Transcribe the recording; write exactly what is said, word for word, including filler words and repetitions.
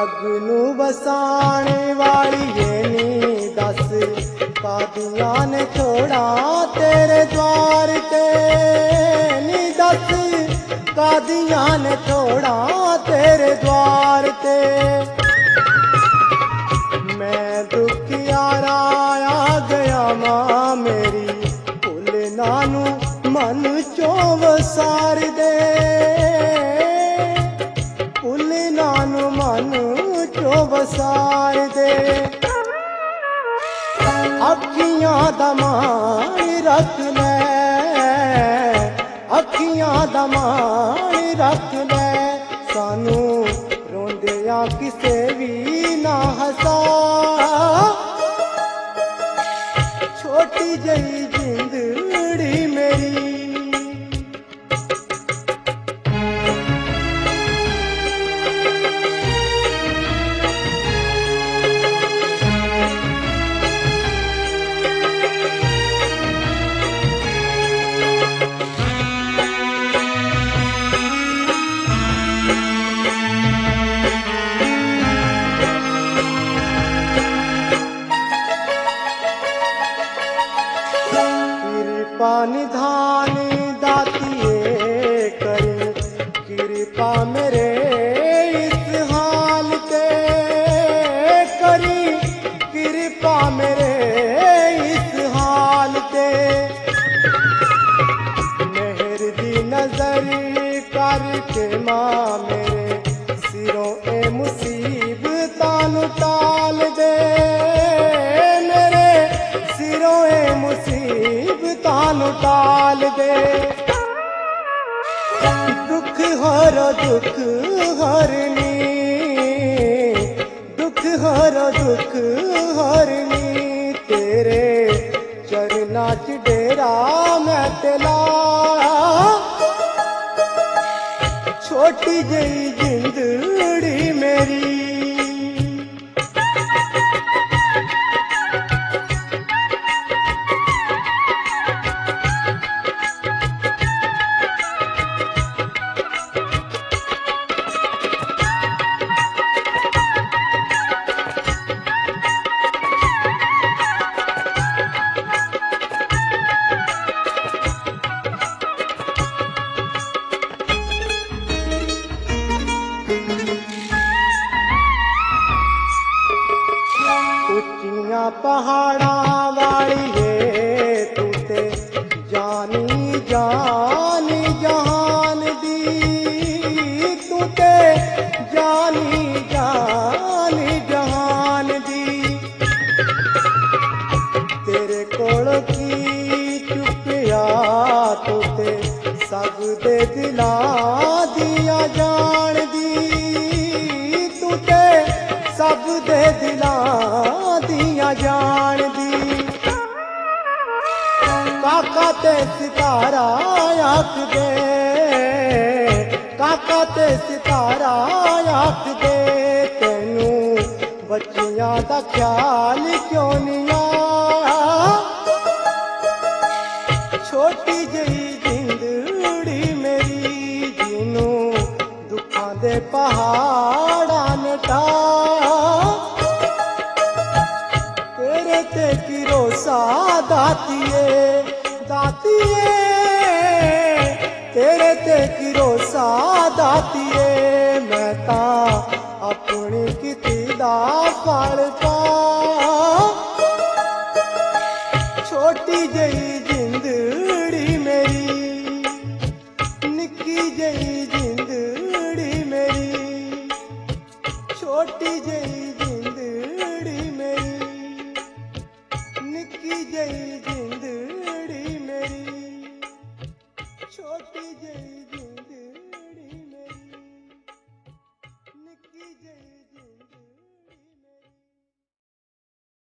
जग नू वसाने वाली ये नी दस कादियां ने छोड़ा तेरे द्वार ते, नी दस कादियां ने छोड़ा तेरे द्वार ते। मैं दुखियारा आ गया मां मेरी भुल नानू मन चो वसार दे, भुल नानू मन चो वसार दे। अखियां दा मान रख ले, अखियां दा मान रख ले, सानू रोंदिया किसे भी ना हसा। छोटी जही जिंदड़ी मेरी निधान दातिए करी कृपा मेरे इस हाल ते, करी कृपा मेरे इस हाल ते। मेहर दी नजर करके मां मेरे सिरों ए मुसीबतां नू टाल दे, मेरे सिरों ए मुसीबतां नू टाल दे। दुख हर दुख हरनी, दुख हर दुख हरनी, तेरे चरना च डेरा मैं तेला। छोटी जही जिंदड़ी मेरी उच्चियां पहाड़ा वाली है तू ते जानी जानी जहान दी, तू ते जानी जानी जहान दी। तेरे कोल की चुपिया तू ते सब दे दिलां दिया जान दी, तू ते सब दे दिलां दिया जान दी। काका ते सितारा आख दे, काका ते सितारा आख दे, तेनू बच्चियां दा ख्याल क्यों नहीं आ। छोटी जही जिंदड़ी मेरी जिनू दुखां दे पहाड़ां ने ढा। तेरे ते की रोसा दातिए दातिए, तेरे ते की रोसा दातिए, मैं तां अपनी किती दा फल पा। छोटी जही जिंदड़ी मेरी, निक्की जही जिंदड़ी मेरी, छोटी जही जिंदड़ी मेरी, निक्की जही जिंदड़ी मेरी, छोटी जही जिंदड़ी मेरी, निक्की जही